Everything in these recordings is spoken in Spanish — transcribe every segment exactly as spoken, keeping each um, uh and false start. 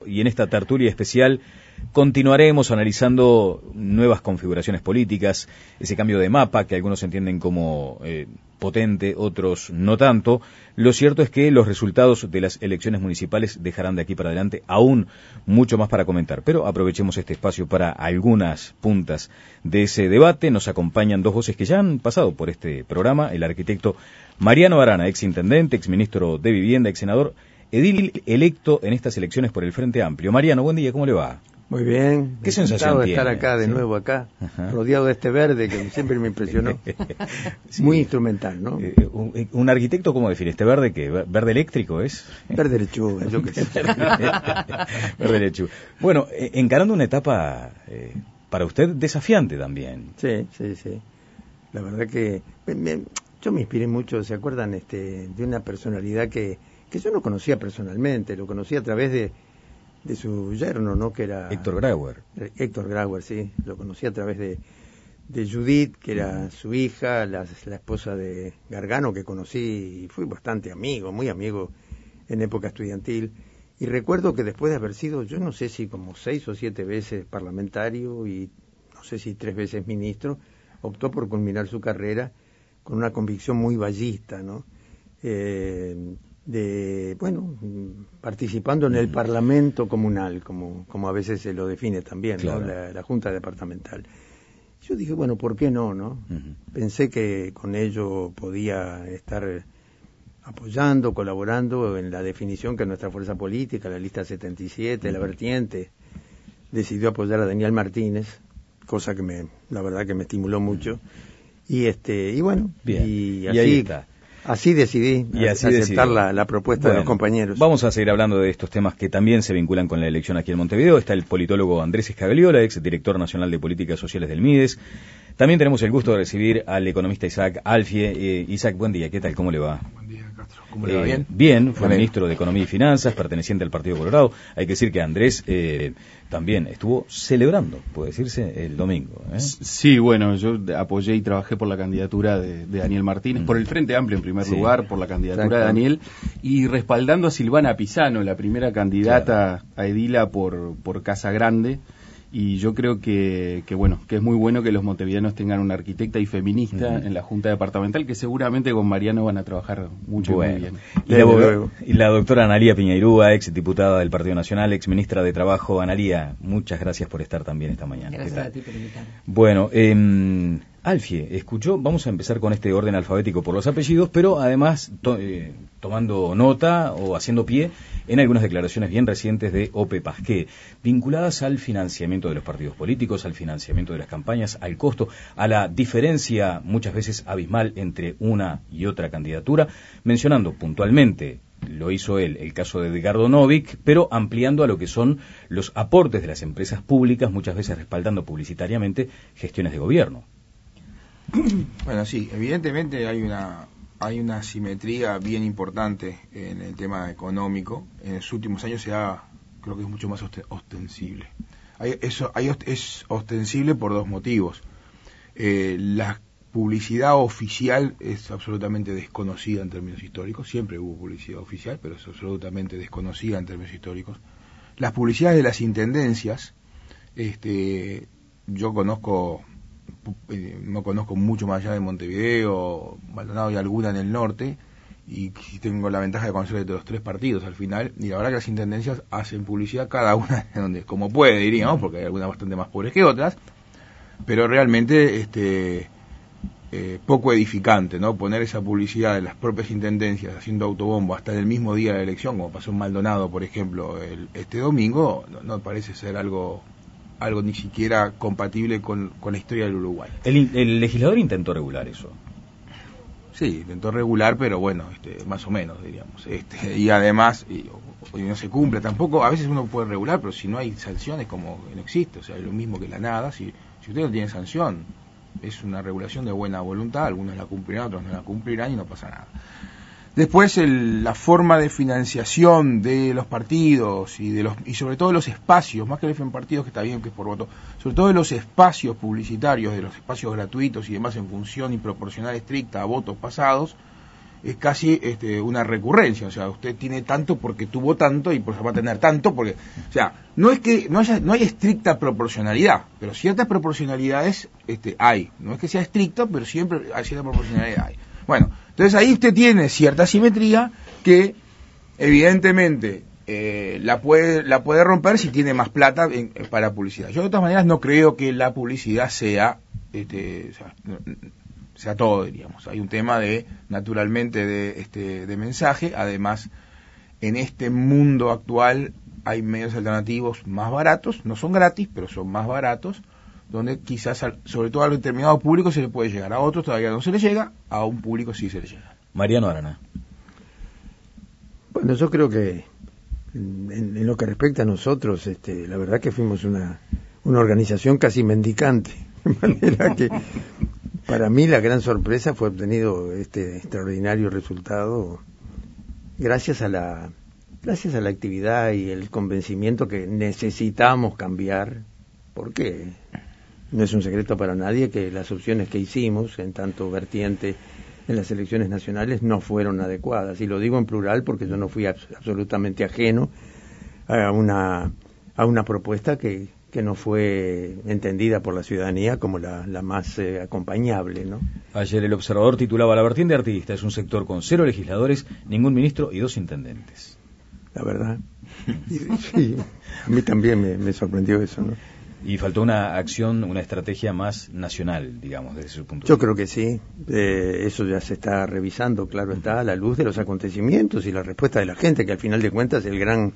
y en esta tertulia especial continuaremos analizando nuevas configuraciones políticas, ese cambio de mapa que algunos entienden como eh, potente, otros no tanto. Lo cierto es que los resultados de las elecciones municipales dejarán de aquí para adelante aún mucho más para comentar, pero aprovechemos este espacio para algunas puntas de ese debate. Nos acompañan dos voces que ya han pasado por este programa, el arquitecto Mariano Arana, ex intendente, ex ministro de Vivienda, ex senador, edil electo en estas elecciones por el Frente Amplio. Mariano, buen día, ¿cómo le va? Muy bien. ¿Qué sensación de tiene? estar acá, de ¿Sí? nuevo acá, Ajá. rodeado de este verde que siempre me impresionó. Sí. Muy instrumental, ¿no? Eh, un, un arquitecto, ¿cómo define este verde? ¿Qué? ¿Verde eléctrico es? Verde lechuga, yo qué sé. Verde lechuga. Bueno, eh, encarando una etapa eh, para usted desafiante también. Sí, sí, sí. La verdad que me, me, yo me inspiré mucho, ¿se acuerdan? Este, de una personalidad que, que yo no conocía personalmente, lo conocí a través de de su yerno, ¿no? Que era Héctor Grauer. Héctor Grauer, sí, lo conocí a través de, de Judith, que era uh-huh. su hija, la, la esposa de Gargano, que conocí y fui bastante amigo, muy amigo en época estudiantil. Y recuerdo que después de haber sido, yo no sé si como seis o siete veces parlamentario y no sé si tres veces ministro, optó por culminar su carrera con una convicción muy vallista, ¿no? Eh, de, bueno, participando en el Parlamento comunal, como, como a veces se lo define también, claro. ¿no? La, la Junta Departamental. Yo dije, bueno, ¿por qué no, no? Uh-huh. Pensé que con ello podía estar apoyando, colaborando en la definición que nuestra fuerza política, la lista setenta y siete, uh-huh. la vertiente, decidió apoyar a Daniel Martínez, cosa que me, la verdad que me estimuló mucho. Uh-huh. Y este, y bueno, Bien. y así y ahí está. Así decidí y así aceptar la, la propuesta bueno, de los compañeros. Vamos a seguir hablando de estos temas que también se vinculan con la elección aquí en Montevideo. Está el politólogo Andrés Escagliola, ex director nacional de políticas sociales del MIDES. También tenemos el gusto de recibir al economista Isaac Alfie. Eh, Isaac, buen día, ¿qué tal? ¿Cómo le va? Buen día, Castro. ¿Cómo le va? ¿Bien? Eh, bien, fue Bien. ministro de Economía y Finanzas, perteneciente al Partido Colorado. Hay que decir que Andrés eh, también estuvo celebrando, puede decirse, el domingo. ¿eh? Sí, bueno, yo apoyé y trabajé por la candidatura de, de Daniel Martínez, mm. por el Frente Amplio en primer sí. lugar, por la candidatura Exacto. de Daniel, y respaldando a Silvana Pisano, la primera candidata claro. a edila por, por Casa Grande. Y yo creo que, que bueno, que es muy bueno que los montevideanos tengan una arquitecta y feminista uh-huh. en la Junta Departamental, que seguramente con Mariano van a trabajar mucho bueno. muy bien. Y la, y la doctora Analía Piñeirúa, ex diputada del Partido Nacional, ex ministra de Trabajo. Analía, muchas gracias por estar también esta mañana. Gracias a ti por invitarme. Bueno, eh, Alfie, escuchó, vamos a empezar con este orden alfabético por los apellidos, pero además to, eh, tomando nota o haciendo pie en algunas declaraciones bien recientes de Ope Pasqué, vinculadas al financiamiento de los partidos políticos, al financiamiento de las campañas, al costo, a la diferencia muchas veces abismal entre una y otra candidatura, mencionando puntualmente, lo hizo él, el caso de Edgardo Novik, pero ampliando a lo que son los aportes de las empresas públicas, muchas veces respaldando publicitariamente gestiones de gobierno. Bueno, sí, evidentemente hay una hay una simetría bien importante en el tema económico. En los últimos años se ha, creo que es mucho más ostensible. Hay, eso hay, es ostensible por dos motivos. Eh, la publicidad oficial es absolutamente desconocida en términos históricos. Siempre hubo publicidad oficial, pero es absolutamente desconocida en términos históricos. Las publicidades de las intendencias, este, yo conozco... no conozco mucho más allá de Montevideo, Maldonado y alguna en el norte, y tengo la ventaja de conocer de los tres partidos al final, y la verdad que las intendencias hacen publicidad cada una donde como puede, diríamos, porque hay algunas bastante más pobres que otras, pero realmente este eh, poco edificante, ¿no? Poner esa publicidad de las propias intendencias haciendo autobombo hasta el mismo día de la elección, como pasó en Maldonado, por ejemplo, el, este domingo, no, no parece ser algo algo ni siquiera compatible con, con la historia del Uruguay. El, el legislador intentó regular eso. Sí, intentó regular, pero bueno, este, más o menos, diríamos. Este, y además, y, y no se cumple tampoco. A veces uno puede regular, pero si no hay sanciones, como no existe. O sea, es lo mismo que la nada. Si, si usted no tiene sanción, es una regulación de buena voluntad. Algunos la cumplirán, otros no la cumplirán y no pasa nada. Después el, la forma de financiación de los partidos y de los y sobre todo de los espacios, más que en partidos que está bien que es por voto, sobre todo de los espacios publicitarios, de los espacios gratuitos y demás en función y proporcional estricta a votos pasados, es casi este, una recurrencia, o sea, usted tiene tanto porque tuvo tanto y por eso va a tener tanto porque, o sea, no es que no haya no hay estricta proporcionalidad, pero ciertas proporcionalidades este, hay, no es que sea estricto, pero siempre hay cierta proporcionalidad hay. Bueno, entonces ahí usted tiene cierta simetría que evidentemente eh, la puede la puede romper si tiene más plata en, para publicidad. Yo de todas maneras no creo que la publicidad sea este, o sea, no, sea todo, diríamos. Hay un tema de, naturalmente, de, este, de mensaje. Además, en este mundo actual hay medios alternativos más baratos, no son gratis, pero son más baratos, donde quizás, sobre todo a un determinado público se le puede llegar. A otros todavía no se le llega, a un público sí se le llega. Mariano Arana. Bueno, yo creo que en, en lo que respecta a nosotros, este, la verdad que fuimos una, una organización casi mendicante, de manera que para mí la gran sorpresa fue obtenido este extraordinario resultado gracias a la gracias a la actividad y el convencimiento que necesitamos cambiar, porque no es un secreto para nadie que las opciones que hicimos en tanto vertiente en las elecciones nacionales no fueron adecuadas, y lo digo en plural porque yo no fui abs- absolutamente ajeno a una a una propuesta que que no fue entendida por la ciudadanía como la, la más eh, acompañable, ¿no? Ayer el Observador titulaba: La vertiente artista es un sector con cero legisladores, ningún ministro y dos intendentes. La verdad. Sí, a mí también me, me sorprendió eso, ¿no? Y faltó una acción, una estrategia más nacional, digamos, desde su punto de vista. Yo creo que sí. Eh, eso ya se está revisando, claro está, a la luz de los acontecimientos y la respuesta de la gente, que al final de cuentas es el gran...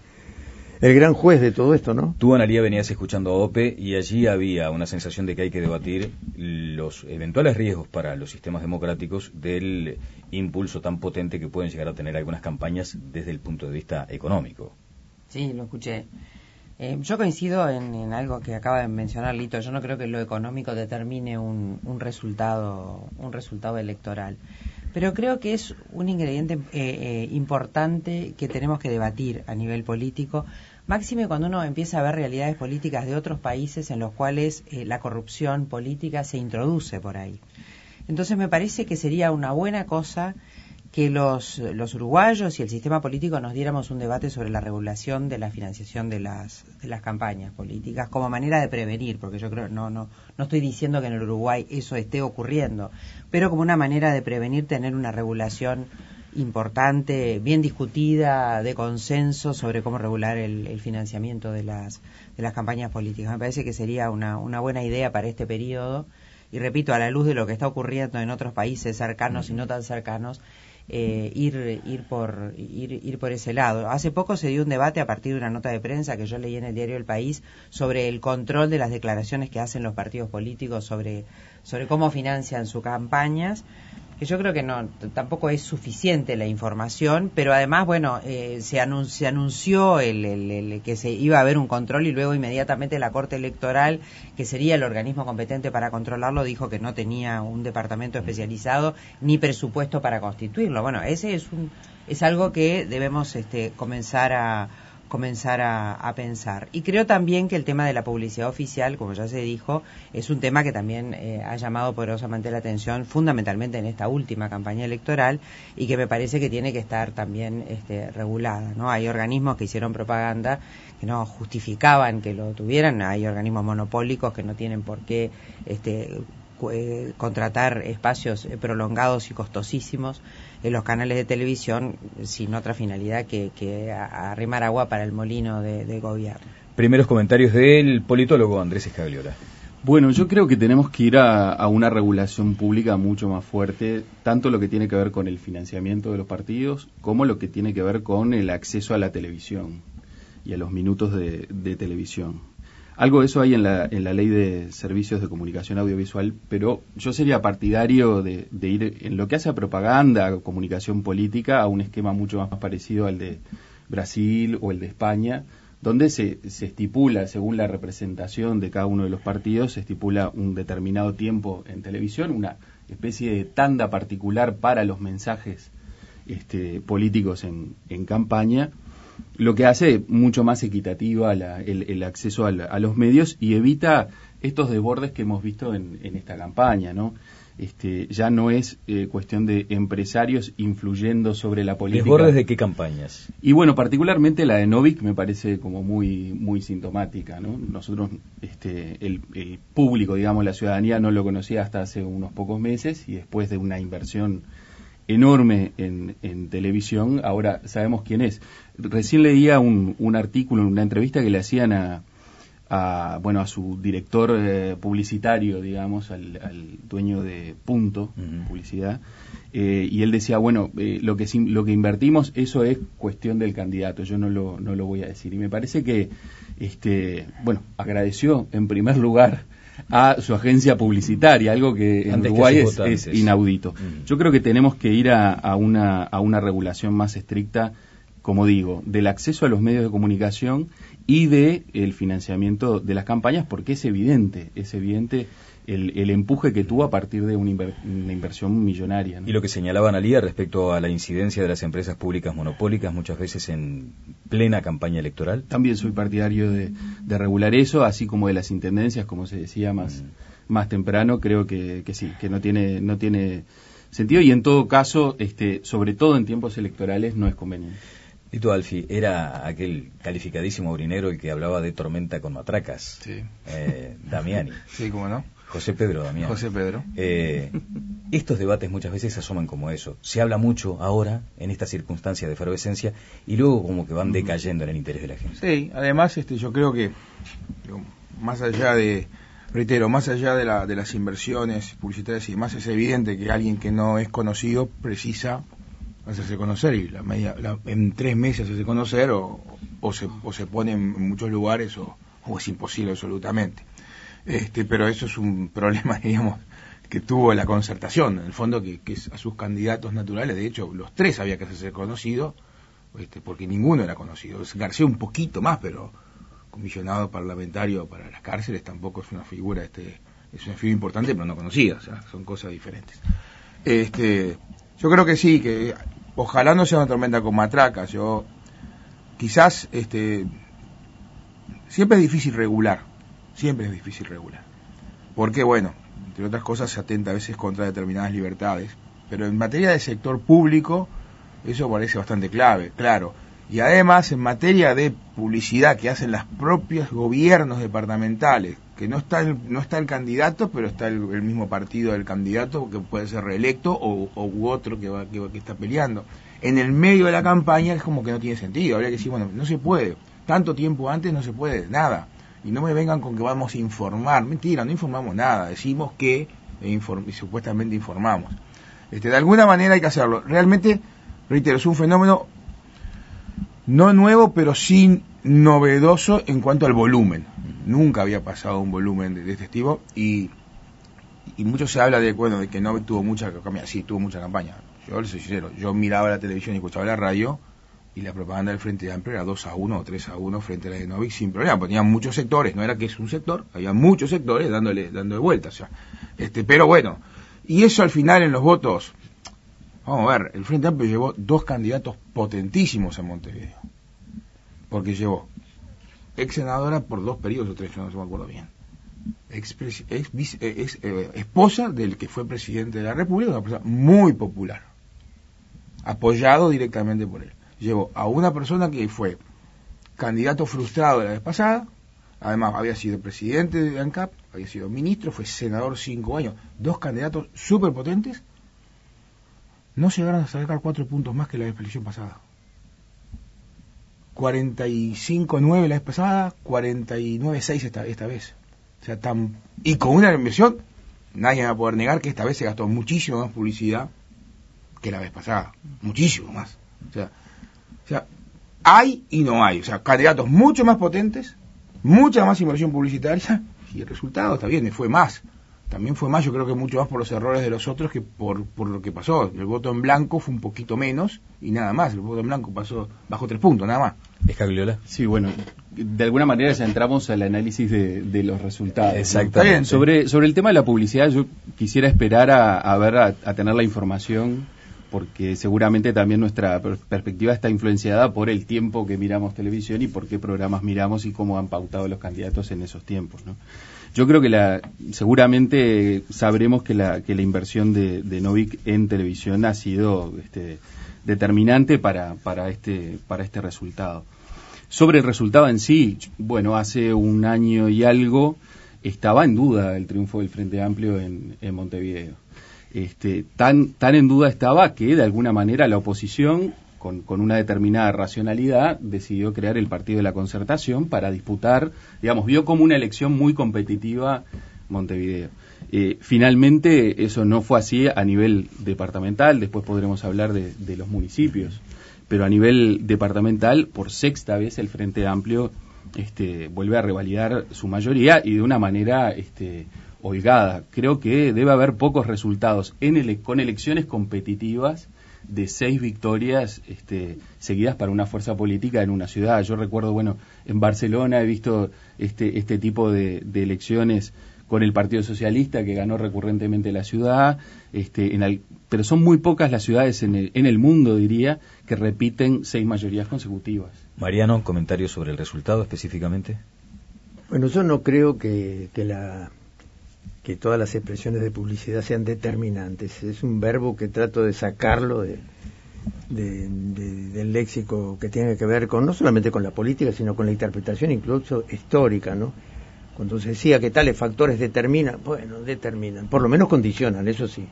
el gran juez de todo esto, ¿no? Tú, Analía, venías escuchando a OPE y allí había una sensación de que hay que debatir los eventuales riesgos para los sistemas democráticos del impulso tan potente que pueden llegar a tener algunas campañas desde el punto de vista económico. Sí, lo escuché. Eh, yo coincido en, en algo que acaba de mencionar Lito. Yo no creo que lo económico determine un, un resultado un resultado electoral. Pero creo que es un ingrediente eh, eh, importante que tenemos que debatir a nivel político, máxime cuando uno empieza a ver realidades políticas de otros países en los cuales eh, la corrupción política se introduce por ahí. Entonces me parece que sería una buena cosa que los, los uruguayos y el sistema político nos diéramos un debate sobre la regulación de la financiación de las, de las campañas políticas como manera de prevenir, porque yo creo, no, no, no estoy diciendo que en el Uruguay eso esté ocurriendo, pero como una manera de prevenir tener una regulación importante, bien discutida, de consenso sobre cómo regular el, el financiamiento de las, de las campañas políticas. Me parece que sería una, una buena idea para este periodo, y repito, a la luz de lo que está ocurriendo en otros países cercanos y no tan cercanos, Eh, ir ir por ir, ir por ese lado. Hace poco se dio un debate a partir de una nota de prensa que yo leí en el diario El País sobre el control de las declaraciones que hacen los partidos políticos sobre sobre cómo financian sus campañas, que yo creo que no tampoco es suficiente la información, pero además, bueno, eh, se, anun- se anunció el, el, el que se iba a haber un control, y luego inmediatamente la Corte Electoral, que sería el organismo competente para controlarlo, dijo que no tenía un departamento especializado ni presupuesto para constituirlo. Bueno, ese es un es algo que debemos este, comenzar a comenzar a, a pensar. Y creo también que el tema de la publicidad oficial, como ya se dijo, es un tema que también eh, ha llamado poderosamente la atención, fundamentalmente en esta última campaña electoral, y que me parece que tiene que estar también este, regulada, ¿no? Hay organismos que hicieron propaganda que no justificaban que lo tuvieran, hay organismos monopólicos que no tienen por qué este, eh, contratar espacios prolongados y costosísimos en los canales de televisión sin otra finalidad que, que arrimar agua para el molino de, de gobierno. Primeros comentarios del politólogo Andrés Escagliola. Bueno, yo creo que tenemos que ir a, a una regulación pública mucho más fuerte, tanto lo que tiene que ver con el financiamiento de los partidos, como lo que tiene que ver con el acceso a la televisión y a los minutos de, de televisión. Algo de eso hay en la, en la ley de servicios de comunicación audiovisual, pero yo sería partidario de, de ir en lo que hace a propaganda, comunicación política, a un esquema mucho más parecido al de Brasil o el de España, donde se, se estipula, según la representación de cada uno de los partidos, se estipula un determinado tiempo en televisión, una especie de tanda particular para los mensajes este, políticos en, en campaña, lo que hace mucho más equitativa la, el, el acceso a, la, a los medios y evita estos desbordes que hemos visto en, en esta campaña, ¿no? este, ya no es eh, cuestión de empresarios influyendo sobre la política. ¿Desbordes de qué campañas? Y bueno, particularmente la de Novik me parece como muy muy sintomática, ¿no? Nosotros, este, el, el público, digamos, la ciudadanía no lo conocía hasta hace unos pocos meses, y después de una inversión enorme en, en televisión, ahora sabemos quién es. Recién leía un, un artículo, una entrevista que le hacían a, a bueno, a su director eh, publicitario, digamos, al, al dueño de Punto, uh-huh. Publicidad, eh, y él decía, bueno, eh, lo que lo que invertimos, eso es cuestión del candidato, yo no lo no lo voy a decir. Y me parece que, este, bueno, agradeció en primer lugar a su agencia publicitaria, algo que en Antes Uruguay que es, es inaudito. Mm. Yo creo que tenemos que ir a, a, una, a una regulación más estricta, como digo, del acceso a los medios de comunicación y de el financiamiento de las campañas, porque es evidente, es evidente el, el empuje que tuvo a partir de una, inver, una inversión millonaria, ¿no? Y lo que señalaba Analía respecto a la incidencia de las empresas públicas monopólicas muchas veces en plena campaña electoral. También soy partidario de, de regular eso, así como de las intendencias, como se decía más, mm. más temprano. Creo que, que sí, que no tiene, no tiene sentido, y en todo caso, este, sobre todo en tiempos electorales, no es conveniente. Lito Alfi, era aquel calificadísimo aurinegro el que hablaba de tormenta con matracas. Sí. Eh, Damiani. Sí, cómo no. José Pedro Damiani. José Pedro. Eh, estos debates muchas veces asoman como eso. Se habla mucho ahora, en esta circunstancia de efervescencia, y luego como que van decayendo en el interés de la gente. Sí, además este, yo creo que, digo, más allá de, reitero, más allá de, la, de las inversiones publicitarias y demás, es evidente que alguien que no es conocido precisa hacerse conocer, y la media, la, en tres meses hacerse conocer, o, o, se, o se pone en muchos lugares, o, o es imposible absolutamente. Este, pero eso es un problema, digamos, que tuvo la concertación, en el fondo, que, que a sus candidatos naturales, de hecho, los tres había que hacerse conocidos, este, porque ninguno era conocido. García un poquito más, pero comisionado parlamentario para las cárceles tampoco es una figura, este, es una figura importante, pero no conocida, o sea, son cosas diferentes. Este, yo creo que sí, que ojalá no sea una tormenta con matracas. Yo, quizás, este, siempre es difícil regular. Siempre es difícil regular. Porque, bueno, entre otras cosas se atenta a veces contra determinadas libertades. Pero en materia de sector público, eso parece bastante clave, claro. Y además, en materia de publicidad que hacen los propios gobiernos departamentales, que no está el, no está el candidato, pero está el, el mismo partido del candidato, que puede ser reelecto, o, o u otro que, va, que, que está peleando. En el medio de la campaña es como que no tiene sentido. Habría que decir, bueno, no se puede. Tanto tiempo antes no se puede, nada. Y no me vengan con que vamos a informar. Mentira, no informamos nada. Decimos que inform- supuestamente informamos. Este, de alguna manera hay que hacerlo. Realmente, reitero, es un fenómeno no nuevo, pero sí novedoso en cuanto al volumen. Nunca había pasado un volumen de, de este tipo. Y, y mucho se habla de, bueno, de que no tuvo mucha campaña. Sí, tuvo mucha campaña. Yo les soy sincero. Yo miraba la televisión y escuchaba la radio, y la propaganda del Frente Amplio era dos a uno o tres a uno frente a la de Novik sin problema, porque tenían muchos sectores, no era que es un sector, había muchos sectores dándole dándole vueltas, o sea, este, pero bueno, y eso al final en los votos, vamos a ver, el Frente Amplio llevó dos candidatos potentísimos a Montevideo, porque llevó ex senadora por dos periodos o tres, yo no me acuerdo bien, ex, ex, ex, ex eh, esposa del que fue presidente de la República, una persona muy popular, apoyado directamente por él. Llevó a una persona que fue candidato frustrado la vez pasada, además había sido presidente de ANCAP, había sido ministro, fue senador cinco años, dos candidatos súper potentes, no llegaron a sacar cuatro puntos más que la elección pasada. cuarenta y cinco nueve la vez pasada, cuarenta y nueve seis esta, esta vez. O sea, tan, y con una inversión, nadie va a poder negar que esta vez se gastó muchísimo más publicidad que la vez pasada, muchísimo más. O sea, O sea, hay y no hay. O sea, candidatos mucho más potentes, mucha más inversión publicitaria, y el resultado está bien, fue más. También fue más, yo creo que mucho más por los errores de los otros que por, por lo que pasó. El voto en blanco fue un poquito menos y nada más. El voto en blanco pasó bajo tres puntos, nada más. ¿Escagliola? Sí, bueno, de alguna manera ya entramos al análisis de, de los resultados. Exactamente. Sobre, sobre el tema de la publicidad, yo quisiera esperar a, a ver, a, a tener la información porque seguramente también nuestra per- perspectiva está influenciada por el tiempo que miramos televisión y por qué programas miramos y cómo han pautado los candidatos en esos tiempos, ¿no? Yo creo que la, seguramente sabremos que la, que la inversión de, de Novik en televisión ha sido este, determinante para, para, este, para este resultado. Sobre el resultado en sí, bueno, hace un año y algo estaba en duda el triunfo del Frente Amplio en, en Montevideo. Este, tan, tan en duda estaba que de alguna manera la oposición, con, con una determinada racionalidad, decidió crear el Partido de la Concertación para disputar, digamos, vio como una elección muy competitiva Montevideo. Eh, finalmente eso no fue así a nivel departamental, después podremos hablar de, de los municipios, pero a nivel departamental, por sexta vez el Frente Amplio este, vuelve a revalidar su mayoría y de una manera este, holgada. Creo que debe haber pocos resultados en ele- con elecciones competitivas de seis victorias este, seguidas para una fuerza política en una ciudad. Yo recuerdo, bueno, en Barcelona he visto este, este tipo de, de elecciones con el Partido Socialista, que ganó recurrentemente la ciudad, este, en el, pero son muy pocas las ciudades en el, en el mundo, diría, que repiten seis mayorías consecutivas. Mariano, comentarios sobre el resultado específicamente. Bueno, yo no creo que, que, la, que todas las expresiones de publicidad sean determinantes. Es un verbo que trato de sacarlo de, de, de, del léxico que tiene que ver con no solamente con la política, sino con la interpretación incluso histórica, ¿no? Cuando se decía que tales factores determinan, bueno, determinan, por lo menos condicionan, eso sí.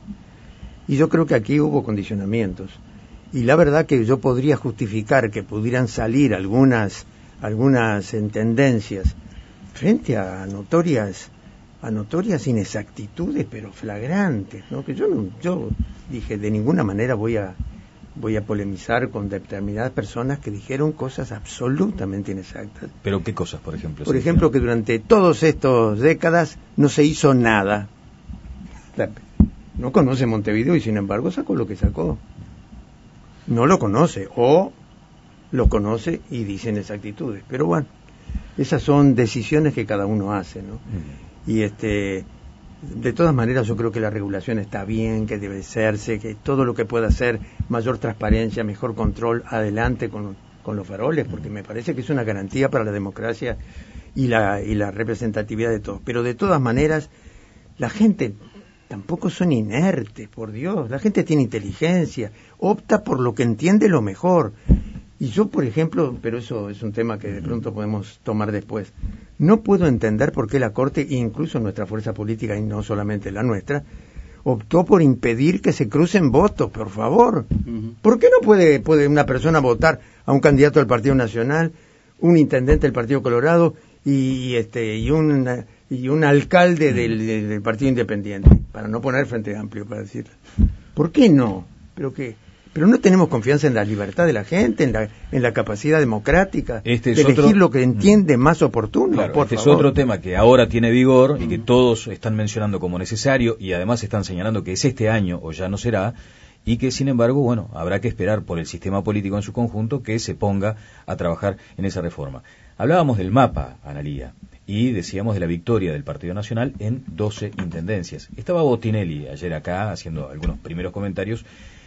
Y yo creo que aquí hubo condicionamientos. Y la verdad que yo podría justificar que pudieran salir algunas, algunas tendencias frente a notorias, a notorias inexactitudes, pero flagrantes, ¿no? Que yo no, yo dije, de ninguna manera voy a, voy a polemizar con determinadas personas que dijeron cosas absolutamente inexactas. ¿Pero qué cosas, por ejemplo? Por ejemplo, que durante todas estas décadas no se hizo nada. No conoce Montevideo y sin embargo sacó lo que sacó. No lo conoce, o lo conoce y dicen exactitudes. Pero bueno, esas son decisiones que cada uno hace, ¿no? Uh-huh. Y este... De todas maneras, yo creo que la regulación está bien, que debe hacerse, que todo lo que pueda hacer, mayor transparencia, mejor control, adelante con, con los faroles, porque me parece que es una garantía para la democracia y la, y la representatividad de todos. Pero de todas maneras, la gente tampoco son inertes, por Dios. La gente tiene inteligencia, opta por lo que entiende lo mejor. Y yo, por ejemplo, pero eso es un tema que de pronto podemos tomar después, no puedo entender por qué la Corte, incluso nuestra fuerza política, y no solamente la nuestra, optó por impedir que se crucen votos, por favor. Uh-huh. ¿Por qué no puede, puede una persona votar a un candidato del Partido Nacional, un intendente del Partido Colorado y este y un, y un alcalde del, del Partido Independiente? Para no poner Frente Amplio, para decirlo. ¿Por qué no? Pero que... Pero no tenemos confianza en la libertad de la gente, en la, en la capacidad democrática este de elegir otro... lo que entiende más oportuno. Claro, por este favor. es otro tema que ahora tiene vigor y que todos están mencionando como necesario y además están señalando que es este año o ya no será y que sin embargo, bueno, habrá que esperar por el sistema político en su conjunto que se ponga a trabajar en esa reforma. Hablábamos del mapa, Analía, y decíamos de la victoria del Partido Nacional en doce intendencias. Estaba Botinelli ayer acá haciendo algunos primeros comentarios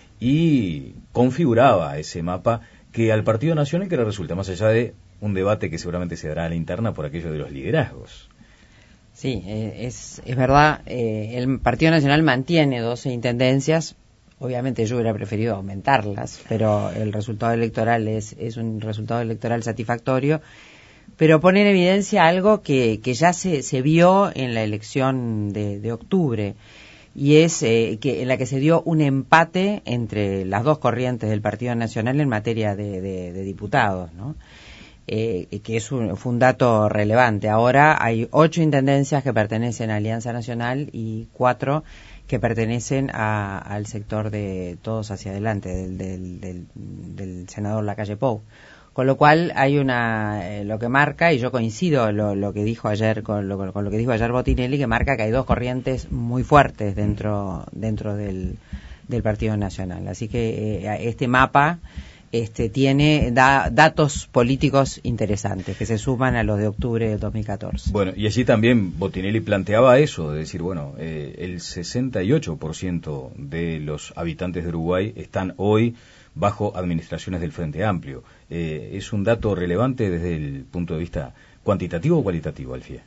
y configuraba ese mapa que al Partido Nacional que le resulta, más allá de un debate que seguramente se dará a la interna por aquello de los liderazgos. Sí, eh, es, es verdad, eh, el Partido Nacional mantiene doce intendencias, obviamente yo hubiera preferido aumentarlas, pero el resultado electoral es, es un resultado electoral satisfactorio, pero pone en evidencia algo que, que ya se, se vio en la elección de, de octubre, y es eh, que en la que se dio un empate entre las dos corrientes del Partido Nacional en materia de, de, de diputados, ¿no? Eh, que es un, fue un dato relevante. Ahora hay ocho intendencias que pertenecen a Alianza Nacional y cuatro que pertenecen a, al sector de Todos Hacia Adelante, del, del, del, del senador Lacalle Pou. Con lo cual hay una, eh, lo que marca, y yo coincido lo, lo que dijo ayer con lo, con lo que dijo ayer Botinelli, que marca que hay dos corrientes muy fuertes dentro dentro del, del Partido Nacional. Así que eh, este mapa este, tiene da, datos políticos interesantes que se suman a los de octubre del dos mil catorce. Bueno, y allí también Botinelli planteaba eso, de decir, bueno, eh, el sesenta y ocho por ciento de los habitantes de Uruguay están hoy bajo administraciones del Frente Amplio. Eh, ¿Es un dato relevante desde el punto de vista cuantitativo o cualitativo, Alfie?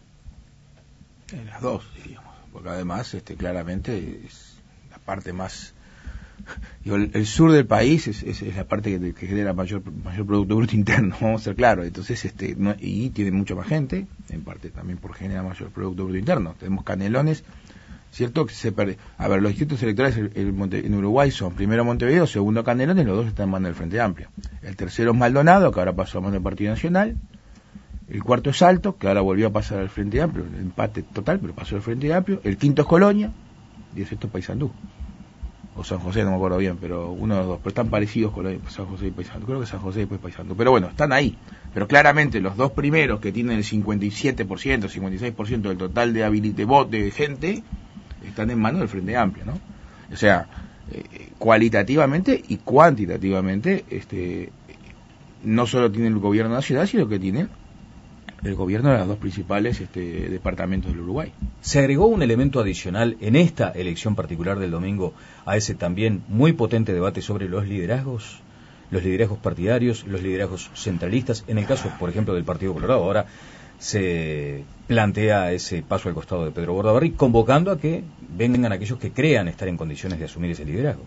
En las dos, diríamos, porque además este, claramente es la parte más... Digo, el, el sur del país es, es, es la parte que, que genera mayor mayor Producto Bruto Interno, vamos a ser claros. Entonces, este, no, y tiene mucha más gente, en parte también por generar mayor Producto Bruto Interno. Tenemos Canelones, cierto que se perde. A ver, los distritos electorales el, el Monte, en Uruguay son primero Montevideo, segundo Canelones, los dos están en manos del Frente Amplio. El tercero es Maldonado, que ahora pasó a manos del Partido Nacional. El cuarto es Salto, que ahora volvió a pasar al Frente Amplio, el empate total, pero pasó al Frente Amplio. El quinto es Colonia, y el sexto es Paysandú. O San José, no me acuerdo bien, pero uno de los dos, pero están parecidos con San José y Paysandú. Creo que San José y después Paysandú. Pero bueno, están ahí. Pero claramente los dos primeros, que tienen el cincuenta y siete por ciento, cincuenta y seis por ciento del total de, habilit- de, voz de gente, están en manos del Frente Amplio, ¿no? O sea, eh, cualitativamente y cuantitativamente, este, no solo tiene el gobierno nacional, sino que tiene el gobierno de los dos principales este, departamentos del Uruguay. ¿Se agregó un elemento adicional en esta elección particular del domingo a ese también muy potente debate sobre los liderazgos? Los liderazgos partidarios, los liderazgos centralistas. En el caso, por ejemplo, del Partido Colorado, ahora se plantea ese paso al costado de Pedro Bordaberry, convocando a que vengan aquellos que crean estar en condiciones de asumir ese liderazgo.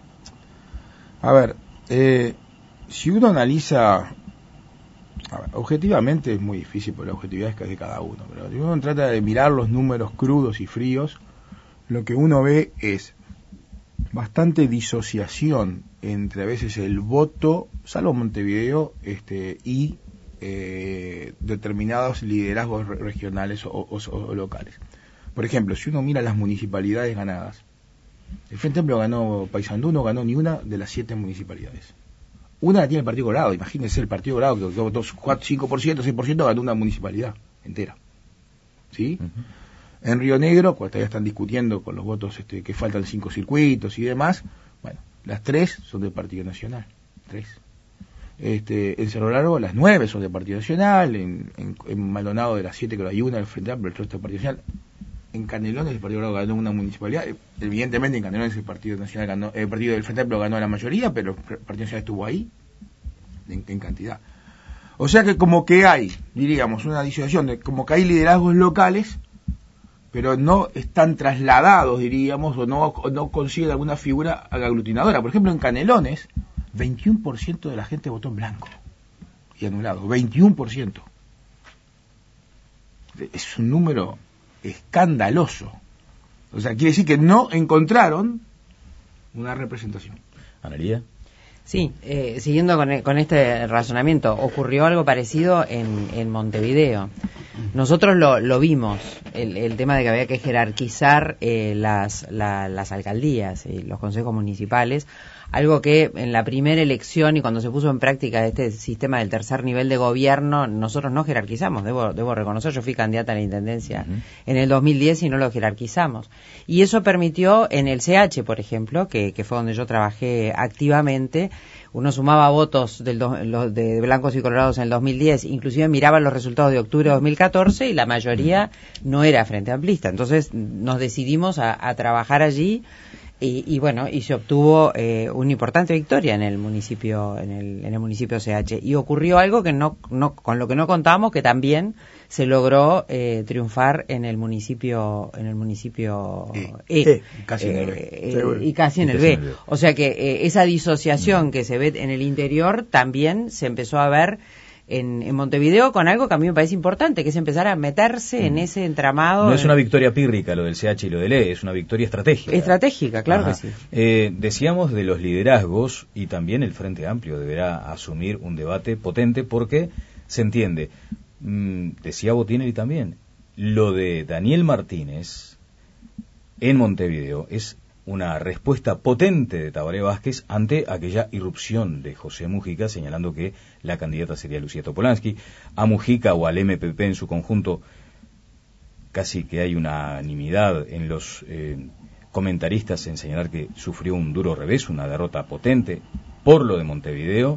A ver, eh, si uno analiza... A ver, objetivamente es muy difícil, porque la objetividad es que es de cada uno, pero si uno trata de mirar los números crudos y fríos, lo que uno ve es bastante disociación entre a veces el voto, salvo Montevideo, este, y eh, determinados liderazgos re- regionales o, o, o locales. Por ejemplo, si uno mira las municipalidades ganadas, el Frente Amplio ganó, Paysandú no ganó ni una de las siete municipalidades. Una la tiene el Partido Colorado, imagínense el Partido Colorado que votó cuatro, cinco por ciento, seis por ciento ganó una municipalidad entera. ¿Sí? Uh-huh. En Río Negro, cuando todavía están discutiendo con los votos este, que faltan cinco circuitos y demás, bueno, las tres son del Partido Nacional, tres. Este, en Cerro Largo las nueve son del Partido Nacional, en, en, en Maldonado de las siete que hay una del Frente Amplio, el resto del Partido Nacional. En Canelones el Partido Colorado ganó una municipalidad, evidentemente en Canelones el Partido Nacional ganó, el Partido del Frente Amplio ganó la mayoría, pero el Partido Nacional estuvo ahí en, en cantidad. O sea que como que hay, diríamos, una disociación de como que hay liderazgos locales, pero no están trasladados, diríamos, o no, o no consiguen alguna figura aglutinadora. Por ejemplo, en Canelones, veintiuno por ciento de la gente votó en blanco y anulado, veintiuno por ciento. Es un número escandaloso. O sea, quiere decir que no encontraron una representación. ¿Analía? Sí, eh, siguiendo con, con este razonamiento, ocurrió algo parecido en, en Montevideo. Nosotros lo, lo vimos, el, el tema de que había que jerarquizar eh, las, la, las alcaldías y los consejos municipales, algo que en la primera elección y cuando se puso en práctica este sistema del tercer nivel de gobierno, nosotros no jerarquizamos, debo, debo reconocer, yo fui candidata a la Intendencia uh-huh. en el dos mil diez y no lo jerarquizamos. Y eso permitió en el C H, por ejemplo, que, que fue donde yo trabajé activamente, uno sumaba votos del do, los de blancos y colorados en el dos mil diez, inclusive miraba los resultados de octubre de dos mil catorce y la mayoría no era frente amplista. Entonces nos decidimos a, a trabajar allí y, y bueno, y se obtuvo eh, una importante victoria en el municipio, en el, en el municipio C H. Y ocurrió algo que no, no, con lo que no contábamos, que también se logró eh, triunfar en el municipio, en el municipio E, E, e casi en el B. Eh, y casi en el B. O sea que eh, esa disociación que se ve en el interior también se empezó a ver en, en Montevideo con algo que a mí me parece importante, que es empezar a meterse mm. en ese entramado. No es en... una victoria pírrica lo del C H y lo del E, es una victoria estratégica. Estratégica, claro Ajá. que sí. Eh, decíamos de los liderazgos y también el Frente Amplio deberá asumir un debate potente porque se entiende, mm, decía Botinelli también, lo de Daniel Martínez en Montevideo es una respuesta potente de Tabaré Vázquez ante aquella irrupción de José Mujica, señalando que la candidata sería Lucía Topolansky. A Mujica o al M P P en su conjunto, casi que hay unanimidad en los eh, comentaristas en señalar que sufrió un duro revés, una derrota potente por lo de Montevideo,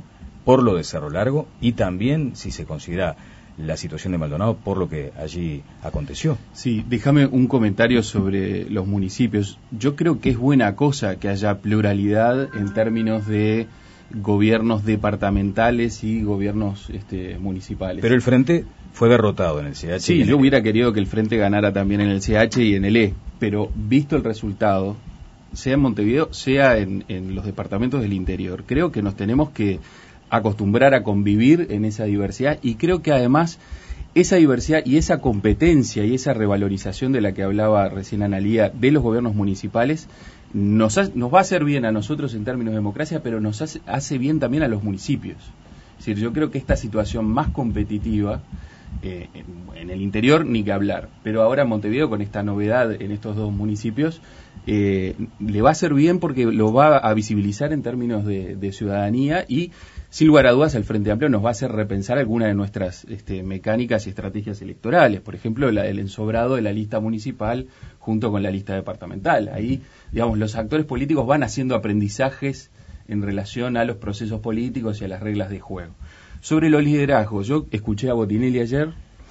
por lo de Cerro Largo y también, si se considera la situación de Maldonado, por lo que allí aconteció. Sí, déjame un comentario sobre los municipios. Yo creo que es buena cosa que haya pluralidad en términos de gobiernos departamentales y gobiernos este, municipales. Pero el Frente fue derrotado en el C H. Sí, yo hubiera querido que el Frente ganara también en el C H y en el E, pero visto el resultado, sea en Montevideo, sea en, en los departamentos del interior, creo que nos tenemos que acostumbrar a convivir en esa diversidad y creo que además esa diversidad y esa competencia y esa revalorización de la que hablaba recién Analía de los gobiernos municipales nos, ha, nos va a hacer bien a nosotros en términos de democracia, pero nos hace, hace bien también a los municipios. Es decir, yo creo que esta situación más competitiva eh, en, en el interior ni que hablar, pero ahora Montevideo con esta novedad en estos dos municipios eh, le va a hacer bien porque lo va a visibilizar en términos de, de ciudadanía y sin lugar a dudas el Frente Amplio nos va a hacer repensar algunas de nuestras este, mecánicas y estrategias electorales, por ejemplo la del ensobrado de la lista municipal junto con la lista departamental. Ahí, digamos, los actores políticos van haciendo aprendizajes en relación a los procesos políticos y a las reglas de juego. Sobre los liderazgos, yo escuché a Botinelli ayer,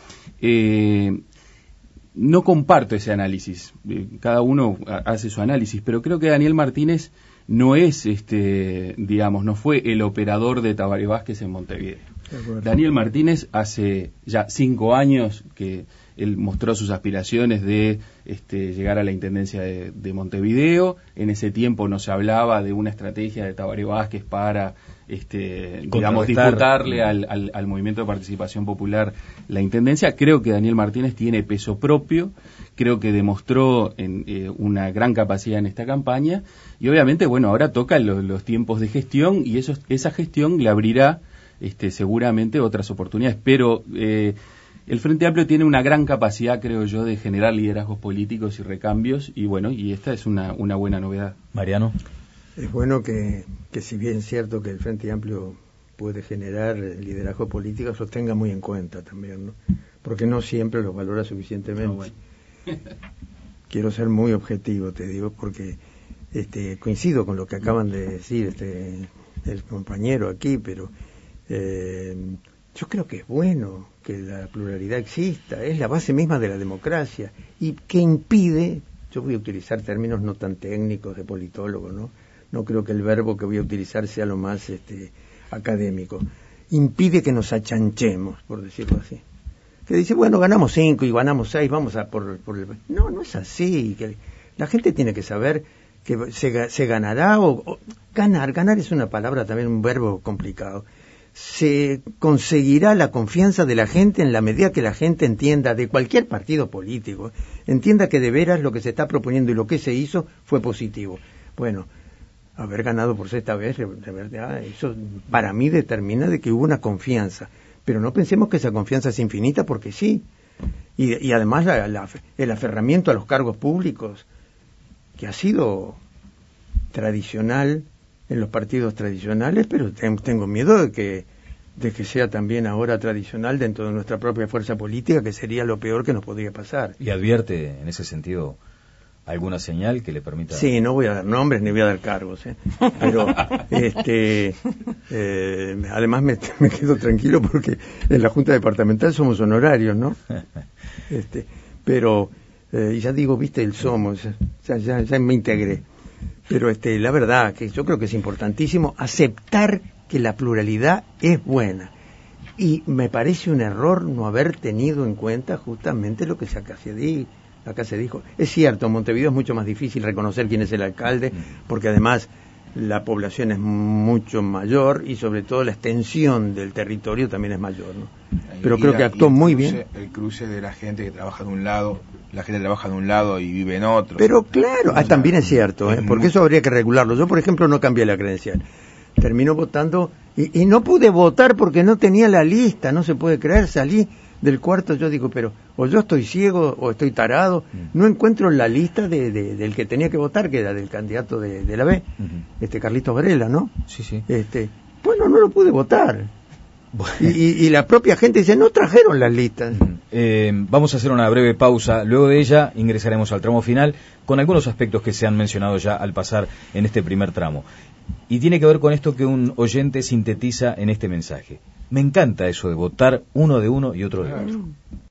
eh, no comparto ese análisis, eh, cada uno hace su análisis, pero creo que Daniel Martínez no es, este, digamos, no fue el operador de Tabaré Vázquez en Montevideo. Daniel Martínez hace ya cinco años que él mostró sus aspiraciones de este, llegar a la Intendencia de, de Montevideo. En ese tiempo no se hablaba de una estrategia de Tabaré Vázquez para, este, digamos, disputarle al, al, al Movimiento de Participación Popular la Intendencia. Creo que Daniel Martínez tiene peso propio, creo que demostró en, eh, una gran capacidad en esta campaña y obviamente, bueno, ahora tocan lo, los tiempos de gestión y eso, esa gestión le abrirá este, seguramente otras oportunidades, pero eh, el Frente Amplio tiene una gran capacidad, creo yo, de generar liderazgos políticos y recambios, y bueno, y esta es una, una buena novedad. Mariano. Es bueno que, que si bien es cierto que el Frente Amplio puede generar liderazgo político, lo tenga muy en cuenta también, ¿no? Porque no siempre los valora suficientemente. No, bueno. Quiero ser muy objetivo, te digo, porque este, coincido con lo que acaban de decir este, el compañero aquí, pero eh, yo creo que es bueno que la pluralidad exista, es la base misma de la democracia, y que impide, yo voy a utilizar términos no tan técnicos de politólogo, ¿no? No creo que el verbo que voy a utilizar sea lo más este, académico, impide que nos achanchemos, por decirlo así. Que dice, bueno, ganamos cinco y ganamos seis, vamos a por, por el... No, no es así, que la gente tiene que saber que se, se ganará, o, o ganar, ganar es una palabra también, un verbo complicado. Se conseguirá la confianza de la gente en la medida que la gente entienda, de cualquier partido político, entienda que de veras lo que se está proponiendo y lo que se hizo fue positivo. Bueno, haber ganado por sexta vez, de verdad, eso para mí determina de que hubo una confianza, pero no pensemos que esa confianza es infinita, porque sí, y, y además la, la, el aferramiento a los cargos públicos, que ha sido tradicional en los partidos tradicionales, pero tengo miedo de que de que sea también ahora tradicional dentro de nuestra propia fuerza política, que sería lo peor que nos podría pasar. ¿Y advierte en ese sentido alguna señal que le permita...? Sí, no voy a dar nombres ni voy a dar cargos, ¿eh? Pero este eh, además me, me quedo tranquilo porque en la Junta Departamental somos honorarios, ¿no? Este, pero, eh, y ya digo, viste, el somos, ya, ya, ya me integré. Pero este, la verdad que yo creo que es importantísimo aceptar que la pluralidad es buena. Y me parece un error no haber tenido en cuenta justamente lo que se acá se, di, acá se dijo. Es cierto, en Montevideo es mucho más difícil reconocer quién es el alcalde, porque además la población es mucho mayor y sobre todo la extensión del territorio también es mayor, ¿no? Pero creo que actuó muy bien. El cruce de la gente que trabaja de un lado, la gente trabaja de un lado y vive en otro. Pero claro, ah, también es cierto, ¿eh? Porque eso habría que regularlo. Yo, por ejemplo, no cambié la credencial. Termino votando y, y no pude votar porque no tenía la lista, no se puede creer, salí del cuarto, yo digo, pero o yo estoy ciego o estoy tarado, no encuentro la lista de, de, del que tenía que votar, que era del candidato de, de la B, uh-huh. este Carlitos Varela, ¿no? Sí, sí. Este, bueno, no lo pude votar. Bueno. Y, y, y la propia gente dice, no trajeron las listas. Uh-huh. eh, vamos a hacer una breve pausa. Luego de ella ingresaremos al tramo final con algunos aspectos que se han mencionado ya al pasar en este primer tramo. Y tiene que ver con esto que un oyente sintetiza en este mensaje. Me encanta eso de votar uno de uno y otro de otro.